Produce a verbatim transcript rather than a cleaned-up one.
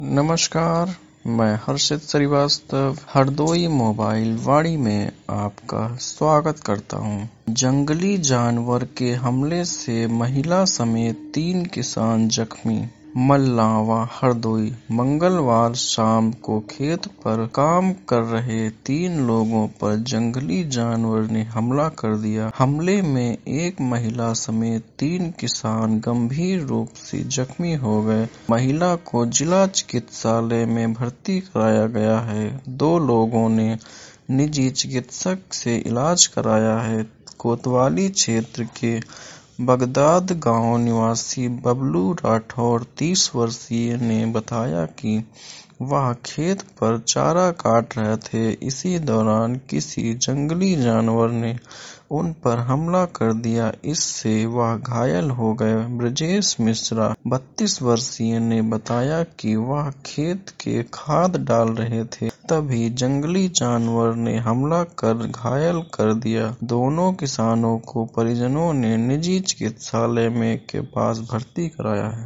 नमस्कार, मैं हर्षित श्रीवास्तव हरदोई मोबाइल वाणी में आपका स्वागत करता हूं। जंगली जानवर के हमले से महिला समेत तीन किसान जख्मी। मल्लावा हरदोई। मंगलवार शाम को खेत पर काम कर रहे तीन लोगों पर जंगली जानवर ने हमला कर दिया। हमले में एक महिला समेत तीन किसान गंभीर रूप से जख्मी हो गए। महिला को जिला चिकित्सालय में भर्ती कराया गया है। दो लोगों ने निजी चिकित्सक से इलाज कराया है। कोतवाली क्षेत्र के बगदाद गांव निवासी बबलू राठौर तीस वर्षीय ने बताया कि वह खेत पर चारा काट रहे थे। इसी दौरान किसी जंगली जानवर ने उन पर हमला कर दिया, इससे वह घायल हो गए। ब्रजेश मिश्रा बत्तीस वर्षीय ने बताया कि वह खेत के खाद डाल रहे थे, तभी जंगली जानवर ने हमला कर घायल कर दिया। दोनों किसानों को परिजनों ने निजी चिकित्सालय में के पास भर्ती कराया है।